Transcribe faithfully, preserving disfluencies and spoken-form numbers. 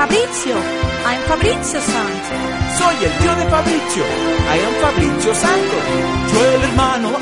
Fabrizio. I'm Fabrizio Santo. Soy el tío de Fabrizio. I am Fabrizio Santo. Yo el hermano